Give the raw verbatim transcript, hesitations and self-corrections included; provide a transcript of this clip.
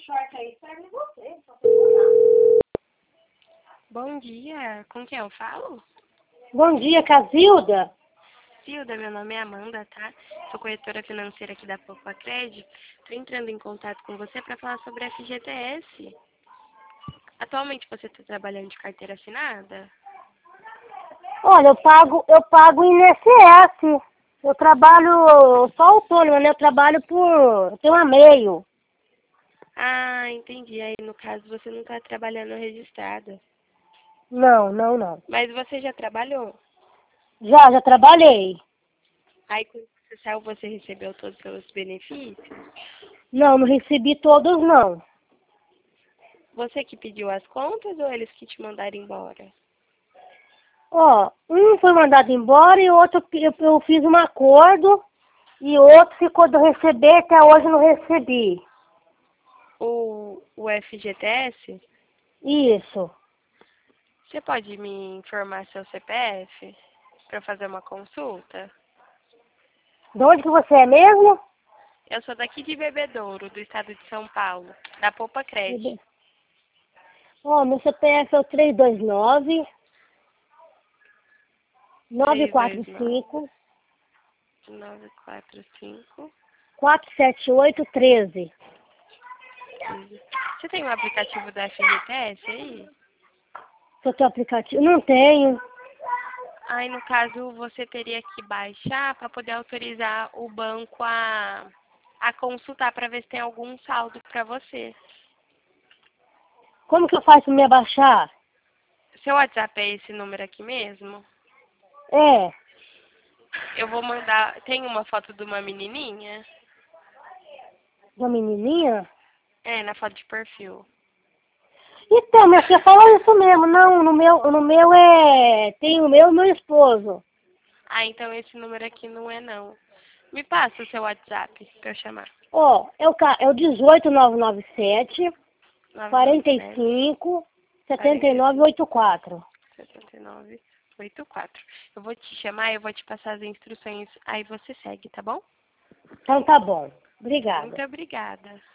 short aí serve você, só você. Bom dia, com quem eu falo? Bom dia, Casilda. Silda, meu nome é Amanda, tá? Sou corretora financeira aqui da Poupa Crédito. Estou entrando em contato com você para falar sobre a F G T S. Atualmente você está trabalhando de carteira assinada? Olha, eu pago, eu pago I N S S. Eu trabalho só autônoma, né? Eu trabalho por... Eu tenho um e-mail. Ah, entendi. Aí, no caso, você não está trabalhando registrada. Não, não, não. Mas você já trabalhou? Já, já trabalhei. Aí, quando você saiu, você recebeu todos os seus benefícios? Não, não recebi todos, não. Você que pediu as contas ou eles que te mandaram embora? Ó, um foi mandado embora e outro eu, eu fiz um acordo e outro ficou de receber, até hoje não recebi. O, o F G T S? Isso. Você pode me informar seu C P F para fazer uma consulta? De onde que você é mesmo? Eu sou daqui de Bebedouro, do estado de São Paulo, da Poupa Crédito. Ó, meu C P F é o três dois nove, nove quatro cinco, nove quatro cinco. quatro sete oito, um três. Você tem um aplicativo da F G T S aí? Seu teu aplicativo? Não tenho. Aí, no caso, você teria que baixar para poder autorizar o banco a, a consultar para ver se tem algum saldo para você. Como que eu faço para me abaixar? Seu WhatsApp é esse número aqui mesmo? É, Eu vou mandar... Tem uma foto de uma menininha? da menininha? É, na foto de perfil. Então, minha filha falou isso mesmo. Não, no meu, no meu é... Tem o meu e meu esposo. Ah, então esse número aqui não é não. Me passa o seu WhatsApp para eu chamar. Ó, é o, ca- é o dezoito nove nove sete, quarenta e nove nove sete, cinco, setenta e nove oitenta e quatro. setenta e nove oitenta e quatro. Eu vou te chamar, eu vou te passar as instruções, aí você segue, tá bom? Então tá bom. Obrigada. Muito obrigada.